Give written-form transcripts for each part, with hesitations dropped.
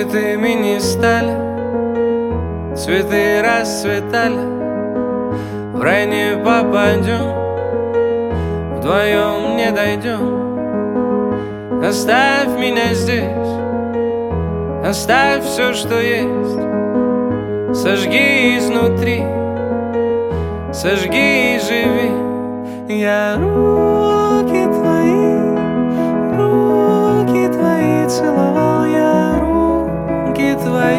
святыми не стали, цветы расцветали. В рай не попадем, вдвоем не дойдем. Оставь меня здесь, оставь все, что есть. Сожги изнутри, сожги и живи. Я руки твои целовал, я руки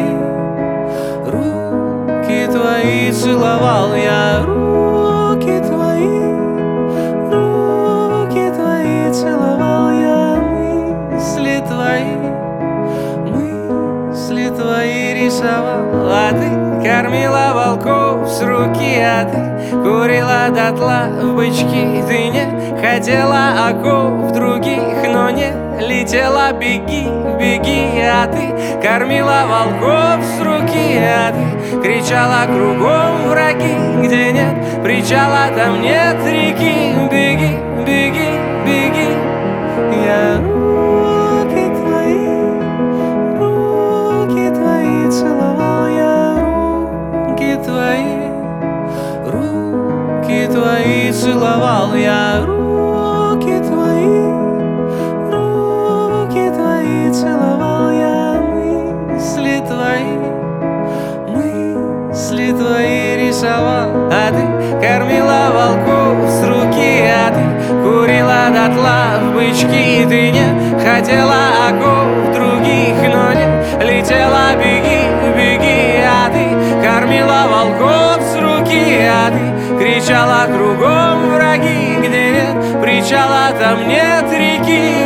твои целовал, я руки твои целовал, я мысли твои рисовал. А ты кормила волков с руки, а ты курила дотла в бычки. Ты не хотела оков других, но не летела. Беги, беги, а ты кормила волков с руки, а ты кричала кругом враги. Где нет причала, там нет реки. Беги, беги, беги. Я руки твои целовал, я руки твои целовал, я руки твои целовал, я мысли твои рисовал. А ты кормила волков с руки, а ты курила дотла в бычки. Ты не хотела оков других, но не летела. Беги, беги, а ты кормила волков с руки, а ты кричала кругом враги. Где нет причала, там нет реки.